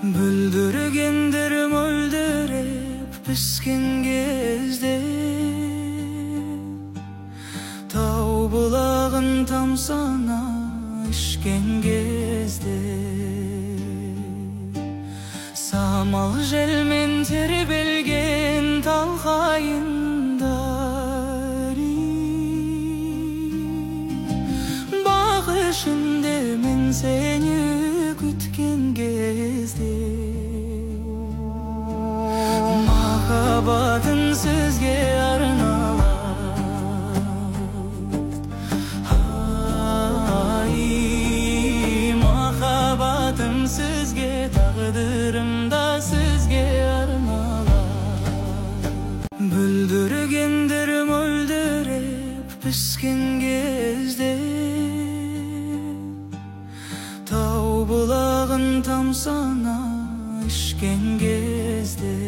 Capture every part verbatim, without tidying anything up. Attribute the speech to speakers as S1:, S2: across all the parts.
S1: Бүлдіргендер мөлдіреп піскен кезде, тау бұлағын тамсана ішкен кезде, самал желмен тербелген тал қайындар, бақ ішінде мен сені күткен кезде, махаббатын сізге арналады. Ай, махаббатым сізге, тағдырым да сізге арналады. Бүлдіргендер мөлдіреп піскен кезде, тау бұлағын тамсана ішкен кезде,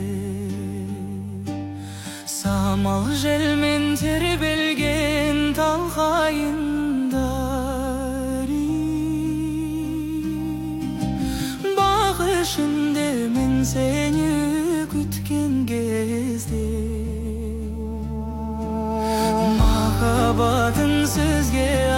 S1: самал желмен тербелген тал қайындар, бақ ішінде мен сені күткен кезде, махаббатын сізге